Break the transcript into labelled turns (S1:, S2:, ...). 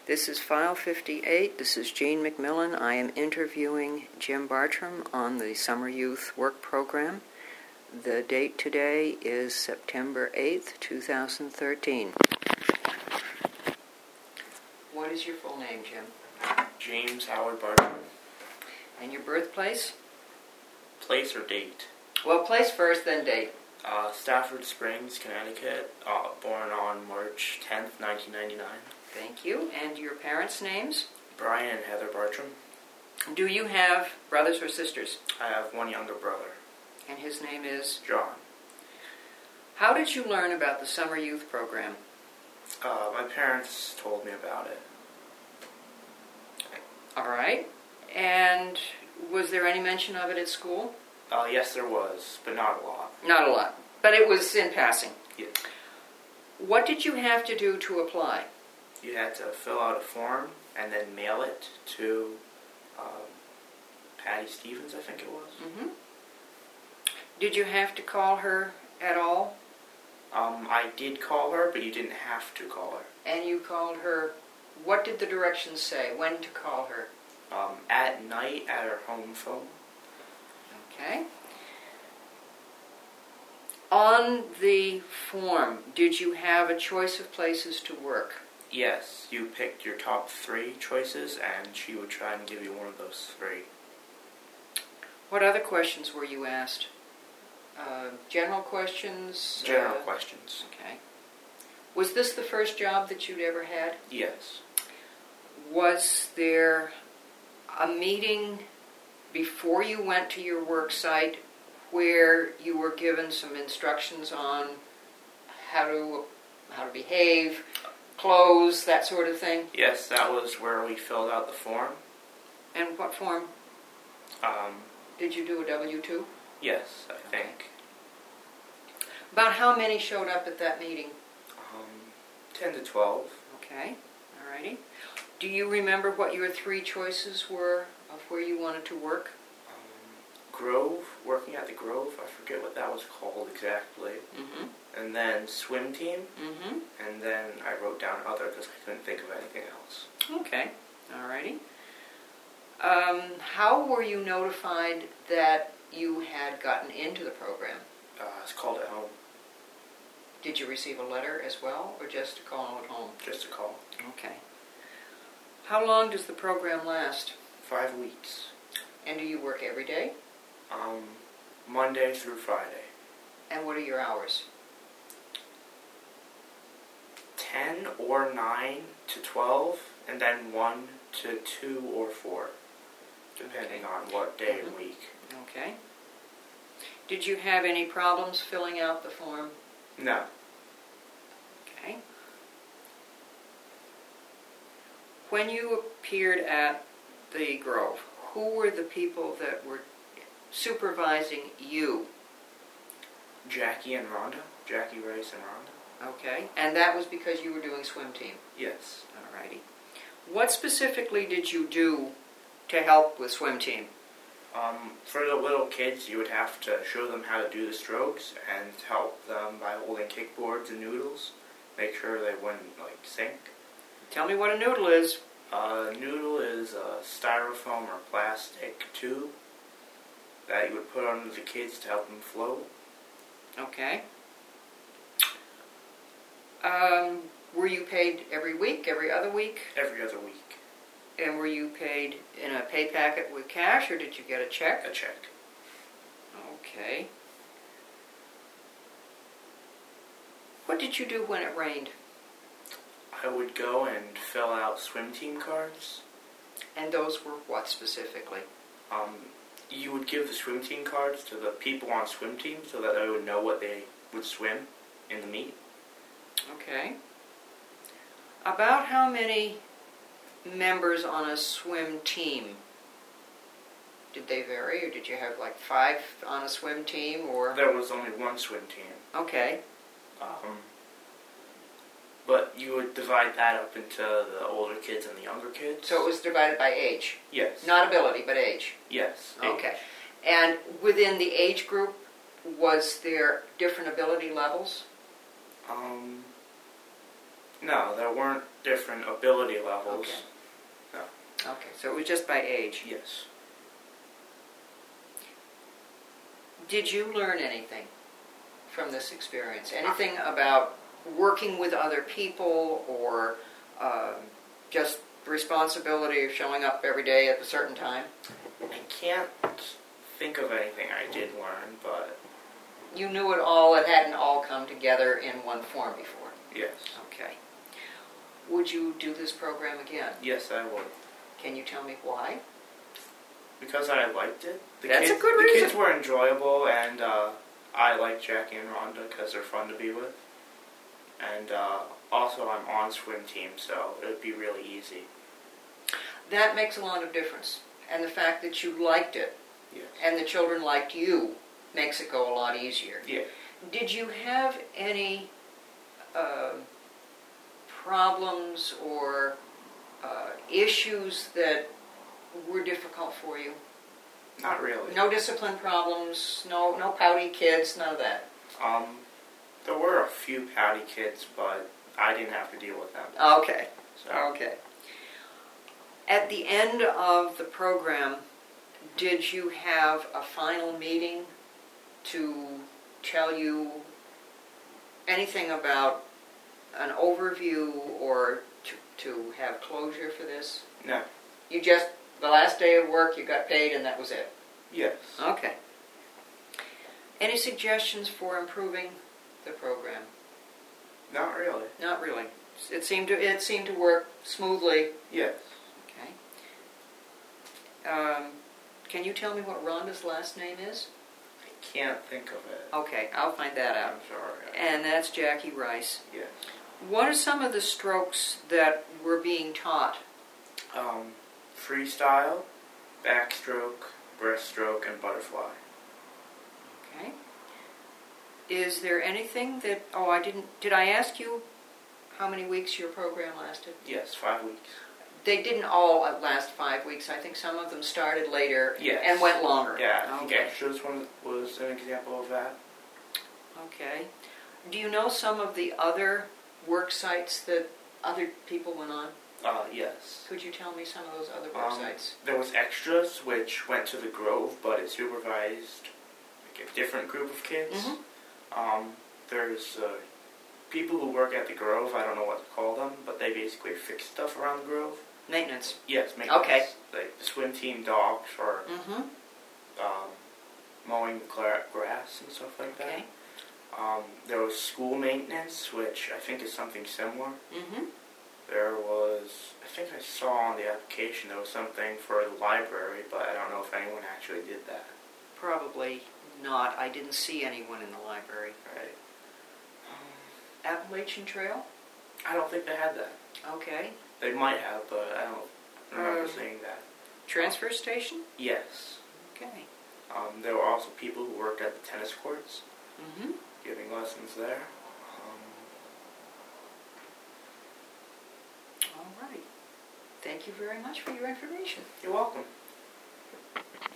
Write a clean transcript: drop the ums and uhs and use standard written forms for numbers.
S1: This is File 58. This is Jean McMillan. I am interviewing Jim Bartram on the Summer Youth Work Program. The date today is September 8th, 2013. What is your full name, Jim?
S2: James Howard Bartram.
S1: And your birthplace?
S2: Place or date?
S1: Well, place first, then date.
S2: Stafford Springs, Connecticut. Born on March 10th, 1999.
S1: Thank you. And your parents' names?
S2: Brian and Heather Bartram.
S1: Do you have brothers or sisters?
S2: I have one younger brother.
S1: And his name is?
S2: John.
S1: How did you learn about the Summer Youth Program?
S2: My parents told me about it.
S1: All right. And was there any mention of it at school?
S2: Yes, there was, but not a lot.
S1: Not a lot. But it was in passing.
S2: Yes.
S1: What did you have to do to apply?
S2: You had to fill out a form and then mail it to Patty Stevens, I think it was.
S1: Mm-hmm. Did you have to call her at all?
S2: I did call her, but you didn't have to call her.
S1: And you called her, what did the directions say? When to call her?
S2: At night at her home phone.
S1: Okay. On the form, did you have a choice of places to work?
S2: Yes, you picked your top 3 choices, and she would try and give you one of those 3.
S1: What other questions were you asked? General questions?
S2: General questions.
S1: Okay. Was this the first job that you'd ever had?
S2: Yes.
S1: Was there a meeting before you went to your work site where you were given some instructions on how to behave, clothes, that sort of thing?
S2: Yes, that was where we filled out the form.
S1: And what form? Did you do a W-2?
S2: Yes, I think.
S1: About how many showed up at that meeting?
S2: 10 to 12.
S1: Okay, all righty. Do you remember what your 3 choices were of where you wanted to work?
S2: Grove, working at the Grove. I forget what that was called exactly.
S1: Mm-hmm.
S2: And then swim team.
S1: Mm-hmm.
S2: And then I wrote down other because I couldn't think of anything else.
S1: Okay, all righty. How were you notified that you had gotten into the program?
S2: It's called at home.
S1: Did you receive a letter as well, or just a call at home?
S2: Just a call.
S1: Okay. How long does the program last?
S2: 5 weeks.
S1: And do you work every day?
S2: Monday through Friday.
S1: And what are your hours?
S2: 10 or 9 to 12, and then 1 to 2 or 4, depending on what day and week.
S1: Okay. Did you have any problems filling out the form?
S2: No.
S1: Okay. When you appeared at the Grove, who were the people that were supervising you?
S2: Jackie and Rhonda. Jackie Rice and Rhonda.
S1: Okay. And that was because you were doing swim team?
S2: Yes.
S1: Alrighty. What specifically did you do to help with swim team?
S2: For the little kids, you would have to show them how to do the strokes and help them by holding kickboards and noodles. Make sure they wouldn't, sink.
S1: Tell me what a noodle is.
S2: A noodle is a styrofoam or plastic tube that you would put under the kids to help them float.
S1: Okay. Were you paid every week, every other week?
S2: Every other week.
S1: And were you paid in a pay packet with cash, or did you get a check?
S2: A check.
S1: Okay. What did you do when it rained?
S2: I would go and fill out swim team cards.
S1: And those were what specifically?
S2: You would give the swim team cards to the people on swim team so that they would know what they would swim in the meet.
S1: Okay. About how many members on a swim team? Did they vary, or did you have 5 on a swim team, or?
S2: There was only one swim team.
S1: Okay.
S2: But you would divide that up into the older kids and the younger kids.
S1: So it was divided by age?
S2: Yes.
S1: Not ability, but age?
S2: Yes.
S1: Okay. And within the age group, was there different ability levels?
S2: No, there weren't different ability levels.
S1: Okay.
S2: No.
S1: Okay, so it was just by age.
S2: Yes.
S1: Did you learn anything from this experience? Anything about working with other people, or just the responsibility of showing up every day at a certain time?
S2: I can't think of anything I did learn, but
S1: You knew it all, it hadn't all come together in one form before.
S2: yes.
S1: Okay. Would you do this program again?
S2: Yes, I would.
S1: Can you tell me why?
S2: Because I liked it.
S1: That's a good
S2: The
S1: reason.
S2: kids were enjoyable, and I like Jackie and Rhonda because they're fun to be with. And also, I'm on swim team, so it would be really easy.
S1: That makes a lot of difference. And the fact that you liked it,
S2: Yes.
S1: and the children liked you, makes it go a lot easier.
S2: Yeah.
S1: Did you have any problems or issues that were difficult for you?
S2: Not really.
S1: No discipline problems, no pouty kids, none of that?
S2: There were a few pouty kids, but I didn't have to deal with them.
S1: Okay,
S2: So
S1: okay. At the end of the program, did you have a final meeting to tell you anything about an overview or to have closure for this?
S2: no.
S1: You just, the last day of work, you got paid and that was it?
S2: Yes.
S1: Okay. Any suggestions for improving the program?
S2: Not really.
S1: Not really. It seemed to work smoothly.
S2: Yes.
S1: Okay. Can you tell me what Rhonda's last name is?
S2: I can't think of it.
S1: Okay, I'll find that
S2: I'm
S1: out.
S2: sorry.
S1: And that's Jackie Rice.
S2: Yes.
S1: What are some of the strokes that were being taught?
S2: Freestyle, backstroke, breaststroke, and butterfly.
S1: Okay. Is there anything that, did I ask you how many weeks your program lasted?
S2: Yes, 5 weeks.
S1: They didn't all last 5 weeks. I think some of them started later
S2: Yes.
S1: and went longer.
S2: Yeah, I think
S1: Okay.
S2: Extras one was an example of that.
S1: Okay. Do you know some of the other work sites that other people went on?
S2: Yes.
S1: Could you tell me some of those other work sites?
S2: There was Extras, which went to the Grove, but it supervised like a different group of kids.
S1: Mm-hmm.
S2: There's people who work at the Grove, I don't know what to call them, but they basically fix stuff around the Grove.
S1: Maintenance.
S2: Yes, maintenance.
S1: Okay.
S2: Like the swim team dogs or
S1: Mm-hmm.
S2: mowing grass and stuff like that.
S1: Okay.
S2: There was school maintenance, which I think is something similar.
S1: Mm-hmm.
S2: There was, I think I saw on the application, there was something for the library, but I don't know if anyone actually did that.
S1: Probably not. I didn't see anyone in the library.
S2: Right.
S1: Appalachian Trail?
S2: I don't think they had that.
S1: Okay.
S2: They might have, but I don't remember seeing that.
S1: Transfer station?
S2: Yes.
S1: Okay.
S2: There were also people who worked at the tennis courts,
S1: Mm-hmm.
S2: giving lessons there.
S1: All right. Thank you very much for your information.
S2: You're welcome.